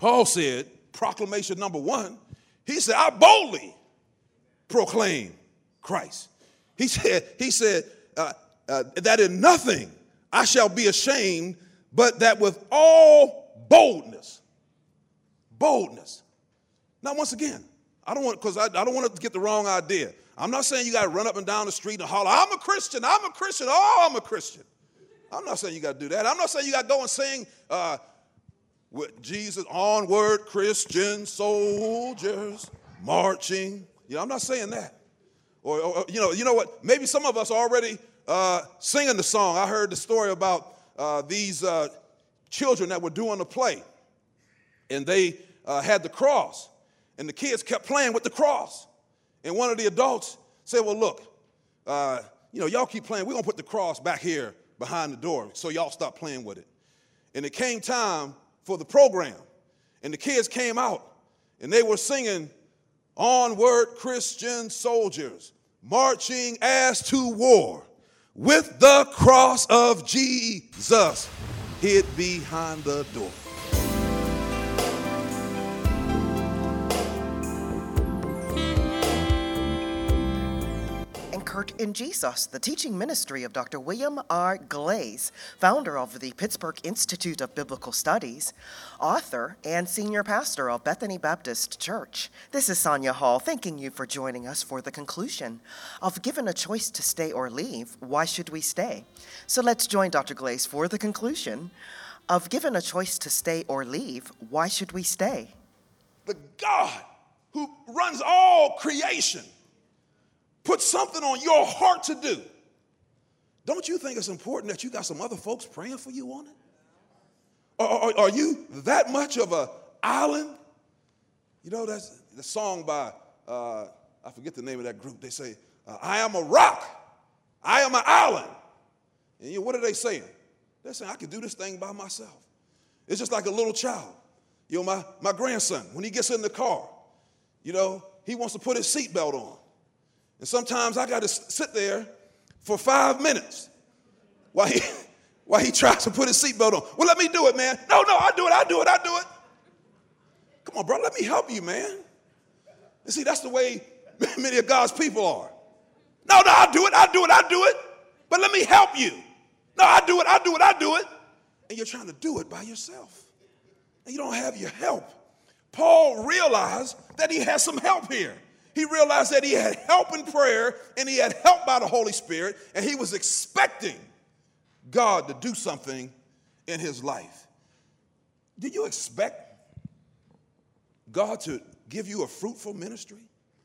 Paul said, proclamation number one, he said, I boldly proclaim Christ. He said that in nothing I shall be ashamed, but that with all boldness. Now, once again, I don't want to get the wrong idea. I'm not saying you got to run up and down the street and holler, I'm a Christian, oh, I'm a Christian. I'm not saying you got to do that. I'm not saying you got to go and sing with Jesus, onward Christian soldiers marching. I'm not saying that. Or you know what? Maybe some of us are already singing the song. I heard the story about these children that were doing a play, and they had the cross, and the kids kept playing with the cross. And one of the adults said, well, look, y'all keep playing. We're going to put the cross back here behind the door so y'all stop playing with it. And it came time for the program, and the kids came out, and they were singing, onward Christian soldiers, marching as to war, with the cross of Jesus hid behind the door. Anchored in Jesus, the teaching ministry of Dr. William R. Glaze, founder of the Pittsburgh Institute of Biblical Studies, author and senior pastor of Bethany Baptist Church. This is Sonia Hall, thanking you for joining us for the conclusion of Given a Choice to Stay or Leave, Why Should We Stay? So let's join Dr. Glaze for the conclusion of Given a Choice to Stay or Leave, Why Should We Stay? The God who runs all creation put something on your heart to do. Don't you think it's important that you got some other folks praying for you on it? Or are you that much of an island? That's the song by, I forget the name of that group. They say, I am a rock. I am an island. And what are they saying? They're saying, I can do this thing by myself. It's just like a little child. My grandson, when he gets in the car, he wants to put his seatbelt on. And sometimes I got to sit there for 5 minutes while he tries to put his seatbelt on. Well, let me do it, man. No, I do it. Come on, bro, let me help you, man. And see, that's the way many of God's people are. No, I'll do it. But let me help you. No, I'll do it. And you're trying to do it by yourself. And you don't have your help. Paul realized that he had some help here. He realized that he had help in prayer and he had help by the Holy Spirit, and he was expecting God to do something in his life. Do you expect God to give you a fruitful ministry?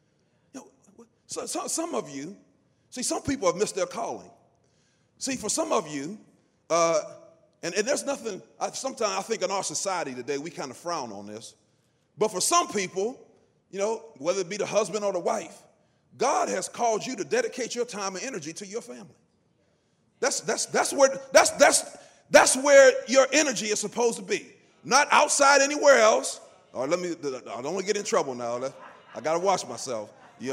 So some of you, some people have missed their calling. See, for some of you, and there's nothing, sometimes I think in our society today, we kind of frown on this, but for some people, whether it be the husband or the wife, God has called you to dedicate your time and energy to your family. That's where your energy is supposed to be, not outside anywhere else. Or I don't want to get in trouble now. I got to watch myself.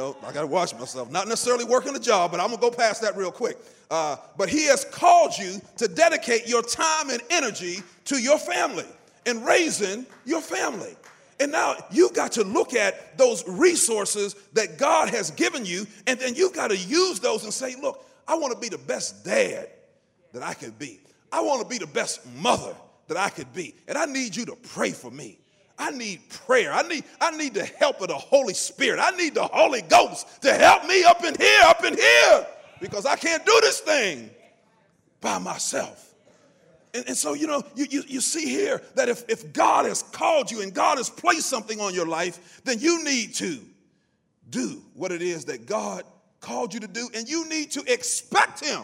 Not necessarily working a job, but I'm gonna go past that real quick. But He has called you to dedicate your time and energy to your family and raising your family. And now you've got to look at those resources that God has given you, and then you've got to use those and say, look, I want to be the best dad that I could be. I want to be the best mother that I could be. And I need you to pray for me. I need prayer. I need the help of the Holy Spirit. I need the Holy Ghost to help me up in here, because I can't do this thing by myself. And so, you see here that if God has called you and God has placed something on your life, then you need to do what it is that God called you to do, and you need to expect Him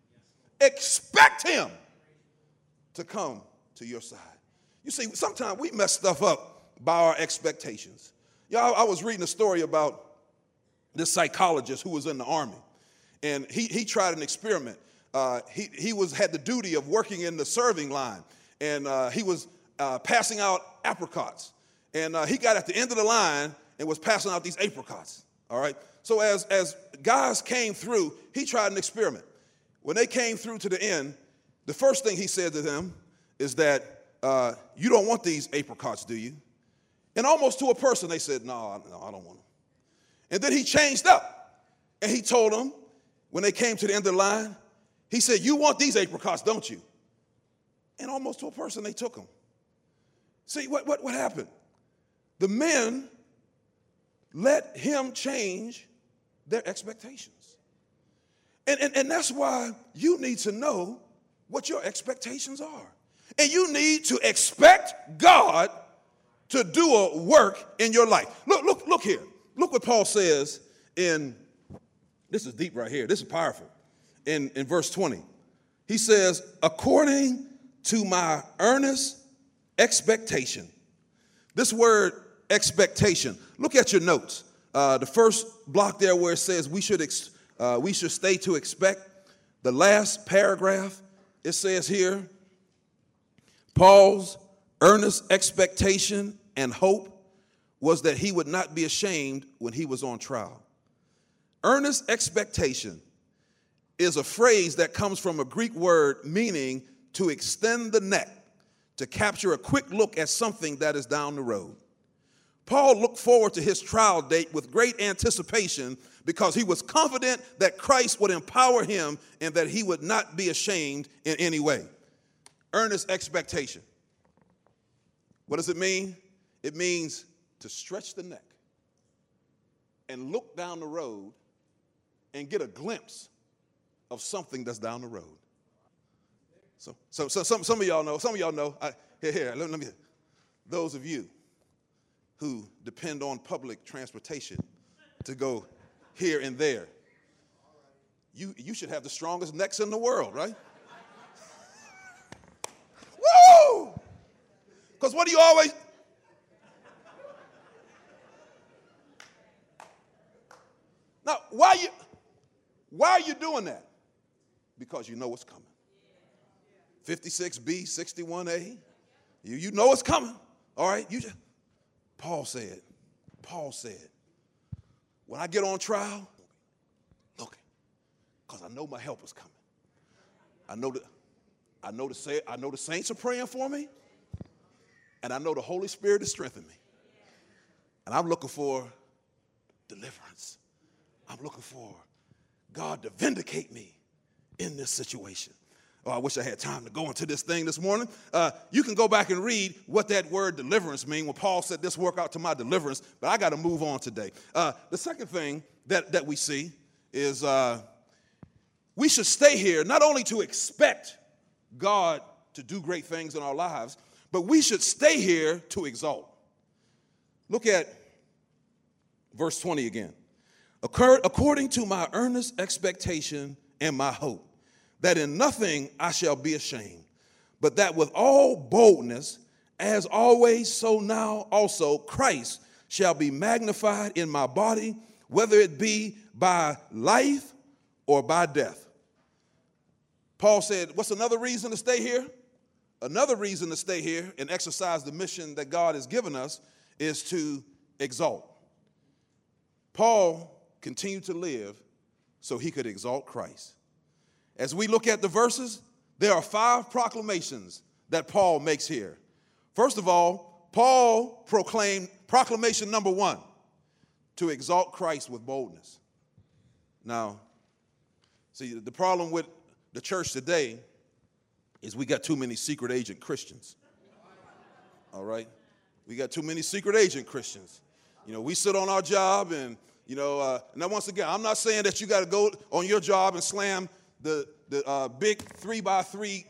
to come to your side. You see, sometimes we mess stuff up by our expectations. I was reading a story about this psychologist who was in the Army, and he tried an experiment. He had the duty of working in the serving line, and he was passing out apricots. And he got at the end of the line and was passing out these apricots, all right? So as guys came through, he tried an experiment. When they came through to the end, the first thing he said to them is that, you don't want these apricots, do you? And almost to a person, they said, no, I don't want them. And then he changed up. And he told them, when they came to the end of the line, he said, you want these apricots, don't you? And almost to a person, they took them. See, what happened? The men let him change their expectations. And that's why you need to know what your expectations are. And you need to expect God to do a work in your life. Look here. Look what Paul says this is deep right here. This is powerful. In verse 20. He says, according to my earnest expectation. This word expectation. Look at your notes. The first block there where it says we should stay to expect. The last paragraph, it says here, Paul's earnest expectation and hope was that he would not be ashamed when he was on trial. Earnest expectation is a phrase that comes from a Greek word meaning to extend the neck, to capture a quick look at something that is down the road. Paul looked forward to his trial date with great anticipation because he was confident that Christ would empower him and that he would not be ashamed in any way. Earnest expectation. What does it mean? It means to stretch the neck and look down the road and get a glimpse of something that's down the road. So some of y'all know. Let me. Those of you who depend on public transportation to go here and there, you should have the strongest necks in the world, right? Woo! Because what do you always? Now, why are you doing that? Because you know what's coming. 56B, 61A, you know it's coming. All right, Paul said, when I get on trial, look, because I know my help is coming. I know the saints are praying for me, and I know the Holy Spirit is strengthening me. And I'm looking for deliverance. I'm looking for God to vindicate me in this situation. Oh, I wish I had time to go into this thing this morning. You can go back and read what that word deliverance means when Paul said this work out to my deliverance, but I got to move on today. The second thing that we see is we should stay here not only to expect God to do great things in our lives, but we should stay here to exalt. Look at verse 20 again. According to my earnest expectation and my hope, that in nothing I shall be ashamed, but that with all boldness, as always, so now also Christ shall be magnified in my body, whether it be by life or by death. Paul said, what's another reason to stay here? Another reason to stay here and exercise the mission that God has given us is to exalt. Paul continued to live so he could exalt Christ. As we look at the verses, there are 5 proclamations that Paul makes here. First of all, Paul proclaimed proclamation number 1, to exalt Christ with boldness. Now, see, the problem with the church today is we got too many secret agent Christians. All right? We got too many secret agent Christians. You know, we sit on our job and, now once again, I'm not saying that you got to go on your job and slam the big 3x3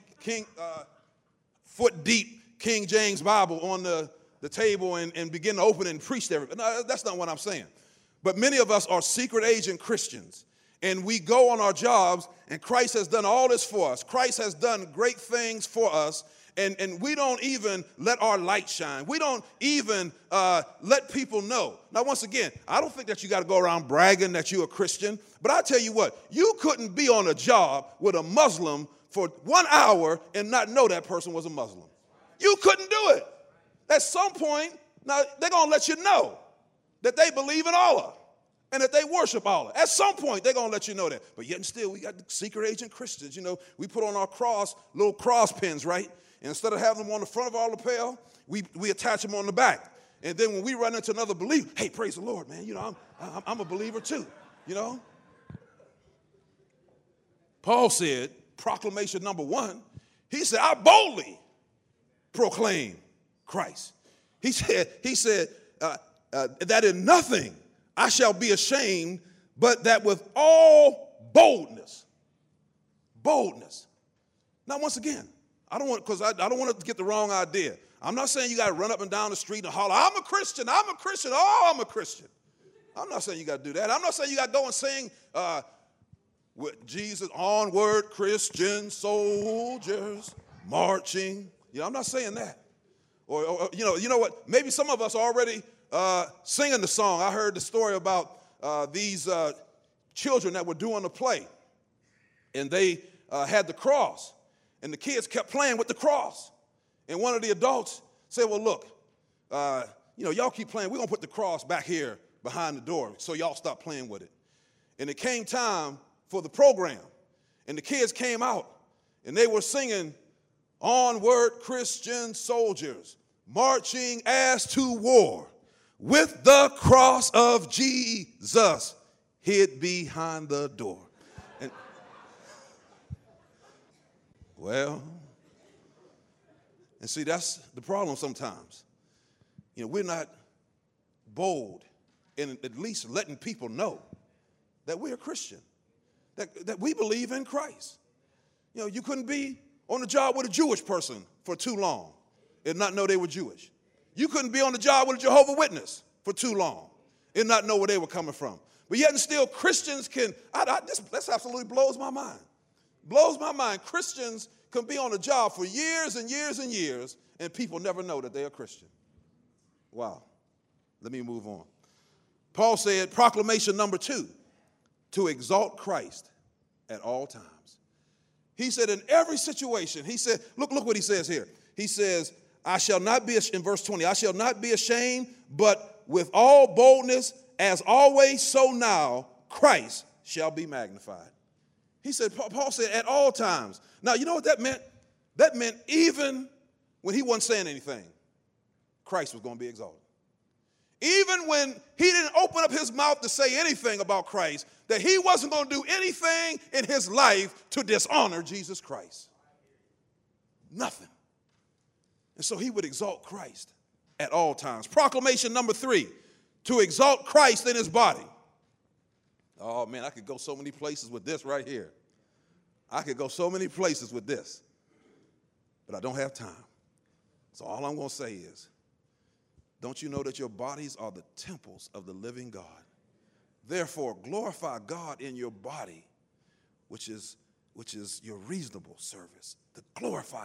foot deep King James Bible on the table and begin to open and preach everything. No, that's not what I'm saying. But many of us are secret agent Christians, and we go on our jobs, and Christ has done all this for us. Christ has done great things for us, and we don't even let our light shine. We don't even let people know. Now, once again, I don't think that you got to go around bragging that you're a Christian, but I tell you what, you couldn't be on a job with a Muslim for 1 hour and not know that person was a Muslim. You couldn't do it. At some point, now they're going to let you know that they believe in Allah and that they worship Allah. At some point, they're going to let you know that. But yet and still, we got the secret agent Christians. We put on our cross, little cross pins, right? And instead of having them on the front of our lapel, we attach them on the back. And then when we run into another believer, hey, praise the Lord, man. You know, I'm a believer too, you know. Paul said, proclamation number 1, he said, I boldly proclaim Christ. He said that in nothing I shall be ashamed, but that with all boldness. Now, once again, I don't want to get the wrong idea. I'm not saying you got to run up and down the street and holler, I'm a Christian, oh, I'm a Christian. I'm not saying you got to do that. I'm not saying you got to go and sing with Jesus, onward, Christian soldiers marching. You know, I'm not saying that. Or you know what? Maybe some of us are already singing the song. I heard the story about these children that were doing a play, and they had the cross, and the kids kept playing with the cross. And one of the adults said, well, look, y'all keep playing. We're going to put the cross back here behind the door so y'all stop playing with it. And it came time for the program, and the kids came out, and they were singing, onward, Christian soldiers, marching as to war, with the cross of Jesus hid behind the door. And, well, and see, that's the problem sometimes. You know, we're not bold in at least letting people know that we're a Christian, that we believe in Christ. You know, you couldn't be on the job with a Jewish person for too long and not know they were Jewish. You couldn't be on the job with a Jehovah's Witness for too long and not know where they were coming from. But yet and still, Christians can, this absolutely blows my mind. Blows my mind. Christians can be on a job for years and years and years, and people never know that they're a Christian. Wow. Let me move on. Paul said, proclamation number 2, to exalt Christ at all times. He said in every situation, he said, look what he says here. He says, I shall not be, in verse 20, I shall not be ashamed, but with all boldness, as always, so now, Christ shall be magnified. He said, Paul said, at all times. Now, you know what that meant? That meant even when he wasn't saying anything, Christ was going to be exalted. Even when he didn't open up his mouth to say anything about Christ, that he wasn't going to do anything in his life to dishonor Jesus Christ. Nothing. And so he would exalt Christ at all times. Proclamation number 3, to exalt Christ in his body. Oh, man, I could go so many places with this right here. I could go so many places with this, but I don't have time. So all I'm going to say is, don't you know that your bodies are the temples of the living God? Therefore, glorify God in your body, which is your reasonable service, to glorify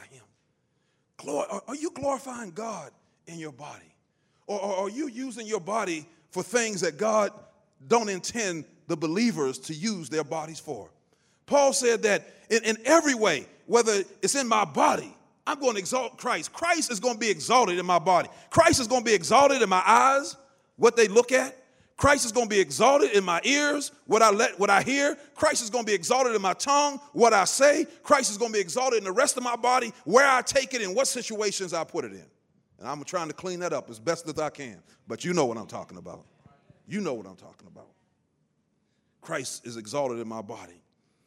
him. Are you glorifying God in your body? Or are you using your body for things that God don't intend the believers to use their bodies for? Paul said that in every way, whether it's in my body, I'm going to exalt Christ. Christ is going to be exalted in my body. Christ is going to be exalted in my eyes, what they look at. Christ is going to be exalted in my ears, what I hear. Christ is going to be exalted in my tongue, what I say. Christ is going to be exalted in the rest of my body, where I take it and what situations I put it in. And I'm trying to clean that up as best as I can. But you know what I'm talking about. You know what I'm talking about. Christ is exalted in my body.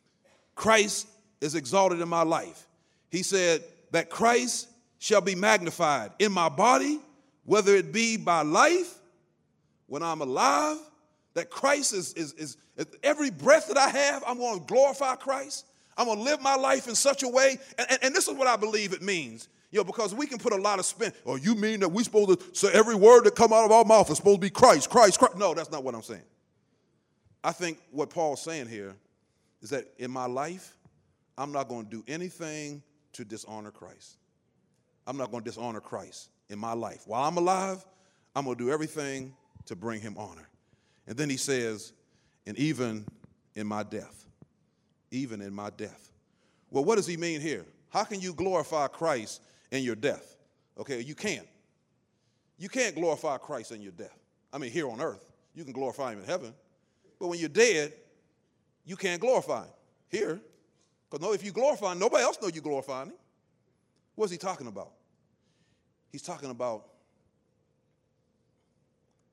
Christ is exalted in my life. He said that Christ shall be magnified in my body, whether it be by life, when I'm alive, that Christ is every breath that I have, I'm going to glorify Christ. I'm going to live my life in such a way, and this is what I believe it means. You know, because we can put a lot of spin. Oh, you mean that we're supposed to say every word that come out of our mouth is supposed to be Christ, Christ, Christ? No, that's not what I'm saying. I think what Paul's saying here is that in my life, I'm not going to do anything to dishonor Christ. I'm not going to dishonor Christ in my life. While I'm alive, I'm going to do everything to bring him honor. And then he says, and even in my death. Even in my death. Well, what does he mean here? How can you glorify Christ in your death? Okay, you can't. You can't glorify Christ in your death. I mean, here on earth, you can glorify him in heaven. But when you're dead, you can't glorify him here. Because if you glorify him, nobody else knows you glorifying him. What's he talking about? He's talking about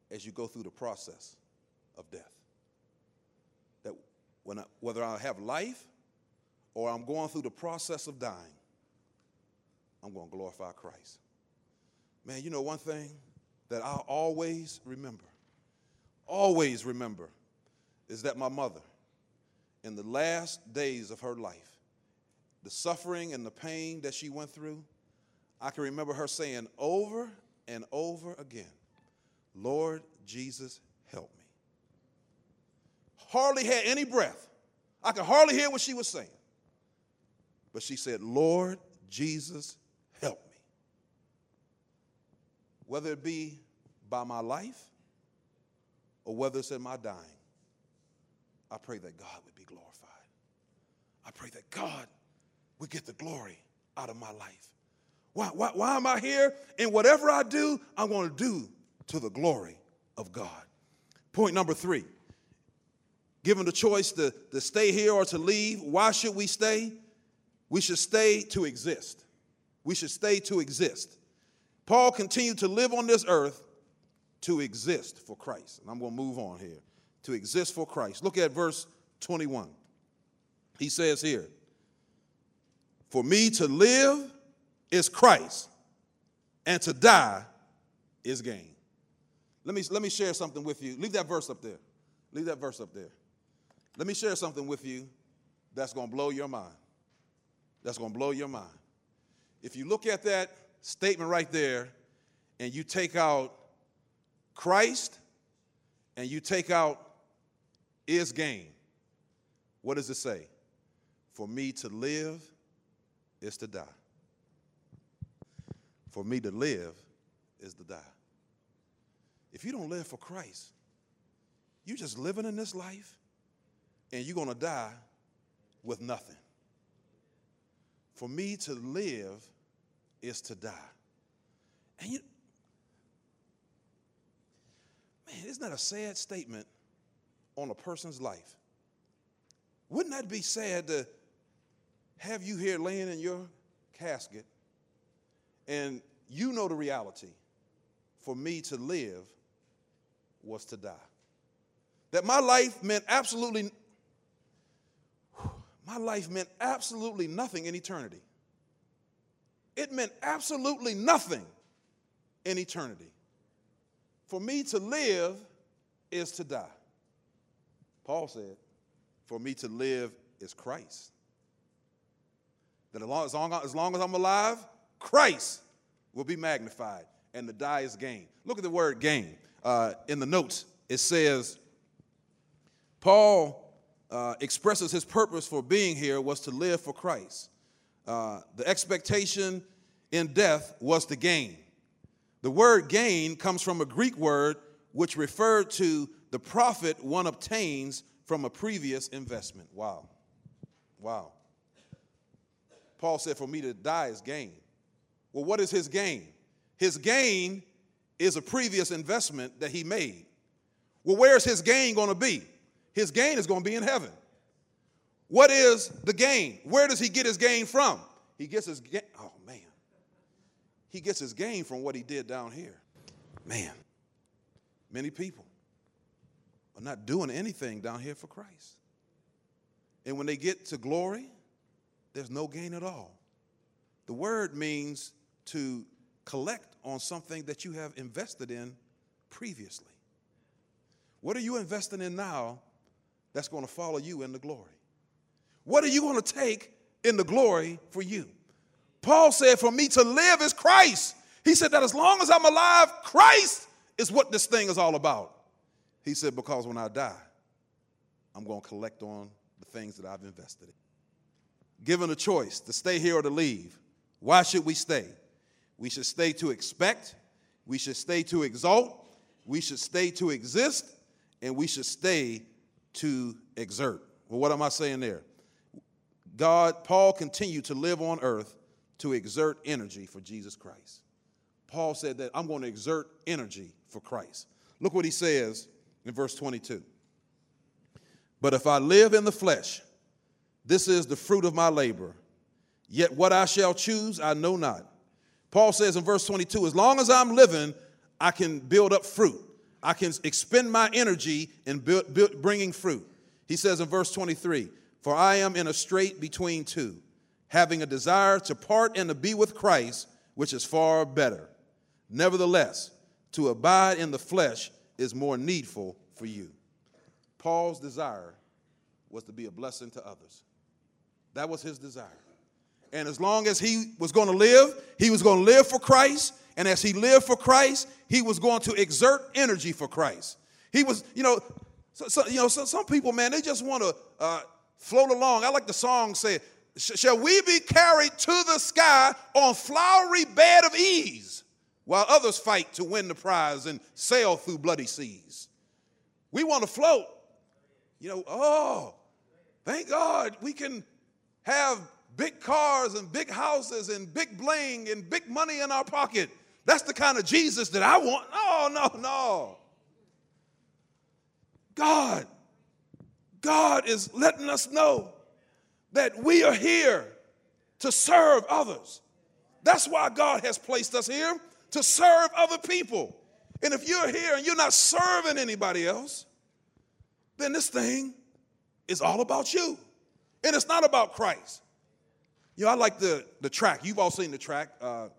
as you go through the process of death. That whether I have life or I'm going through the process of dying, I'm going to glorify Christ. Man, you know one thing that I'll always remember, is that my mother, in the last days of her life, the suffering and the pain that she went through, I can remember her saying over and over again, Lord Jesus, help me. Hardly had any breath. I could hardly hear what she was saying. But she said, Lord Jesus, help me. Whether it be by my life or whether it's in my dying, I pray that God would be glorified. I pray that God would get the glory out of my life. Why am I here? And whatever I do, I'm going to do to the glory of God. Point number 3, given the choice to stay here or to leave, why should we stay? We should stay to exist. We should stay to exist. Paul continued to live on this earth to exist for Christ. And I'm going to move on here. To exist for Christ. Look at verse 21. He says here, for me to live is Christ, and to die is gain. Let me share something with you. Leave that verse up there. Leave that verse up there. Let me share something with you that's going to blow your mind. That's going to blow your mind. If you look at that statement right there and you take out Christ and you take out is gain, what does it say? For me to live is to die. For me to live is to die. If you don't live for Christ, you're just living in this life and you're going to die with nothing. For me to live is to die. And isn't that a sad statement on a person's life? Wouldn't that be sad to have you here laying in your casket and you know the reality? For me to live was to die. That my life meant absolutely nothing in eternity. It meant absolutely nothing in eternity. For me to live is to die. Paul said, for me to live is Christ. That as long as I'm alive, Christ will be magnified, and to die is gain. Look at the word gain. In the notes, it says, Paul expresses his purpose for being here was to live for Christ. The expectation in death was to gain. The word gain comes from a Greek word which referred to the profit one obtains from a previous investment. Wow. Wow. Paul said, for me to die is gain. Well, what is his gain? His gain is a previous investment that he made. Well, where's his gain going to be? His gain is going to be in heaven. What is the gain? Where does he get his gain from? He gets his gain. Oh, man. He gets his gain from what he did down here. Man, many people are not doing anything down here for Christ. And when they get to glory, there's no gain at all. The word means to collect on something that you have invested in previously. What are you investing in now that's going to follow you in the glory? What are you going to take in the glory for you? Paul said, for me to live is Christ. He said that as long as I'm alive, Christ is what this thing is all about. He said, because when I die, I'm going to collect on the things that I've invested in. Given a choice to stay here or to leave, why should we stay? We should stay to expect. We should stay to exalt. We should stay to exist. And we should stay to exert. Well, what am I saying there? Paul continued to live on earth to exert energy for Jesus Christ. Paul said that I'm going to exert energy for Christ. Look what he says in verse 22. But if I live in the flesh, this is the fruit of my labor. Yet what I shall choose, I know not. Paul says in verse 22, as long as I'm living, I can build up fruit. I can expend my energy in bringing fruit. He says in verse 23, for I am in a strait between two, having a desire to part and to be with Christ, which is far better. Nevertheless, to abide in the flesh is more needful for you. Paul's desire was to be a blessing to others. That was his desire. And as long as he was going to live for Christ. And as he lived for Christ, he was going to exert energy for Christ. He was, some people, man, they just want to float along. I like the song say, shall we be carried to the sky on flowery bed of ease, while others fight to win the prize and sail through bloody seas? We want to float. Thank God we can have big cars and big houses and big bling and big money in our pocket. That's the kind of Jesus that I want. No. God is letting us know that we are here to serve others. That's why God has placed us here, to serve other people. And if you're here and you're not serving anybody else, then this thing is all about you. And it's not about Christ. I like the track. You've all seen the track,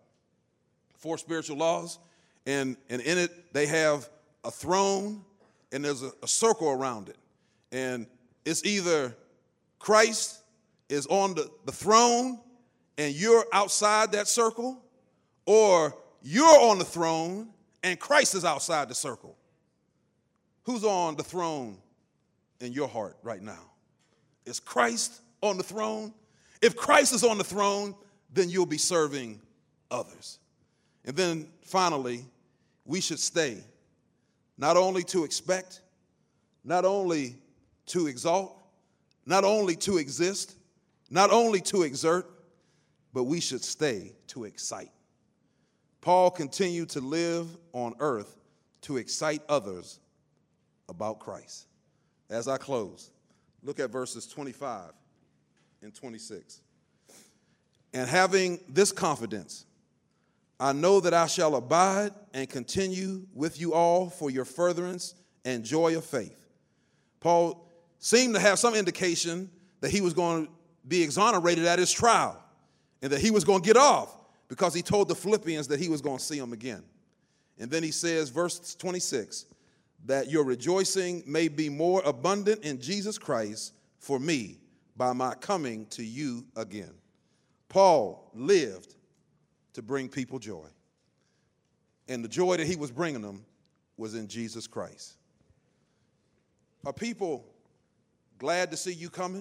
4 Spiritual Laws. And in it, they have a throne and there's a circle around it. And it's either Christ is on the throne and you're outside that circle, or you're on the throne and Christ is outside the circle. Who's on the throne in your heart right now? Is Christ on the throne? If Christ is on the throne, then you'll be serving others. And then finally, we should stay, not only to expect, not only to exalt, not only to exist, not only to exert, but we should stay to excite. Paul continued to live on earth to excite others about Christ. As I close, look at verses 25 and 26. And having this confidence, I know that I shall abide and continue with you all for your furtherance and joy of faith. Paul seemed to have some indication that he was going to be exonerated at his trial and that he was going to get off because he told the Philippians that he was going to see them again. And then he says, verse 26, that your rejoicing may be more abundant in Jesus Christ for me by my coming to you again. Paul lived to bring people joy. And the joy that he was bringing them was in Jesus Christ. Are people glad to see you coming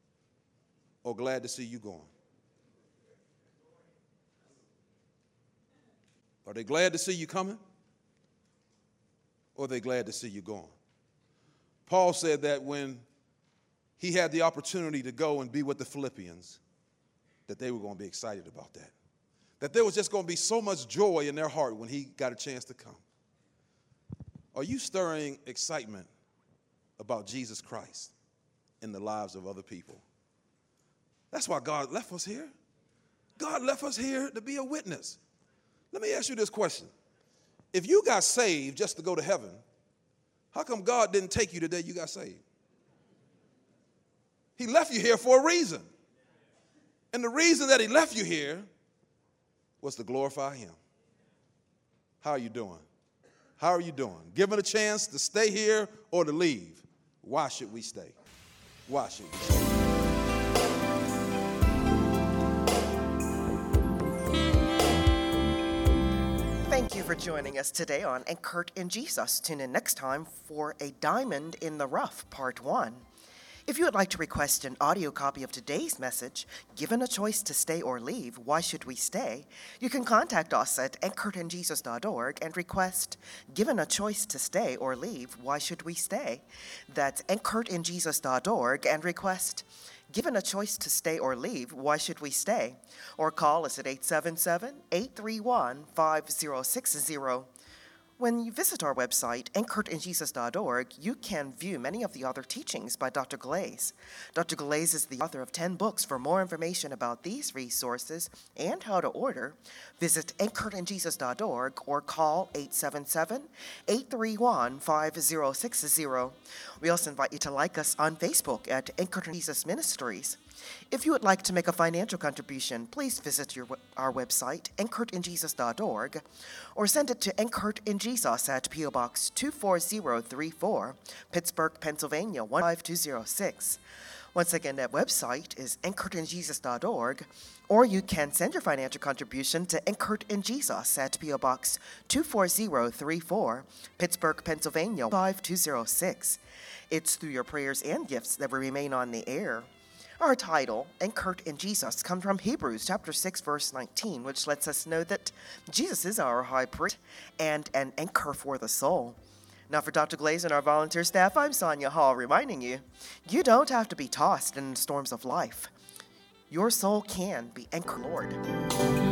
or glad to see you going? Are they glad to see you coming or are they glad to see you going? Paul said that when he had the opportunity to go and be with the Philippians, that they were going to be excited about that. That there was just going to be so much joy in their heart when he got a chance to come. Are you stirring excitement about Jesus Christ in the lives of other people? That's why God left us here. God left us here to be a witness. Let me ask you this question. If you got saved just to go to heaven, how come God didn't take you the day you got saved? He left you here for a reason. And the reason that he left you here was to glorify him. How are you doing? How are you doing? Given a chance to stay here or to leave, why should we stay? Why should we stay? Thank you for joining us today on Anchored in Jesus. Tune in next time for A Diamond in the Rough, Part 1. If you would like to request an audio copy of today's message, Given a Choice to Stay or Leave, Why Should We Stay? You can contact us at anchoredinjesus.org and request Given a Choice to Stay or Leave, Why Should We Stay? That's anchoredinjesus.org and request Given a Choice to Stay or Leave, Why Should We Stay? Or call us at 877-831-5060. When you visit our website, anchoredinjesus.org, you can view many of the other teachings by Dr. Glaze. Dr. Glaze is the author of 10 books. For more information about these resources and how to order, visit anchoredinjesus.org or call 877-831-5060. We also invite you to like us on Facebook at Anchored in Jesus Ministries. If you would like to make a financial contribution, please visit our website, anchoredinjesus.org, or send it to Anchored in Jesus at P.O. Box 24034, Pittsburgh, Pennsylvania 15206. Once again, that website is anchoredinjesus.org, or you can send your financial contribution to Anchored in Jesus at P.O. Box 24034, Pittsburgh, Pennsylvania 5206. It's through your prayers and gifts that we remain on the air. Our title, Anchored in Jesus, comes from Hebrews chapter 6, verse 19, which lets us know that Jesus is our high priest and an anchor for the soul. Now for Dr. Glaze and our volunteer staff, I'm Sonia Hall, reminding you, you don't have to be tossed in the storms of life. Your soul can be anchored, Lord.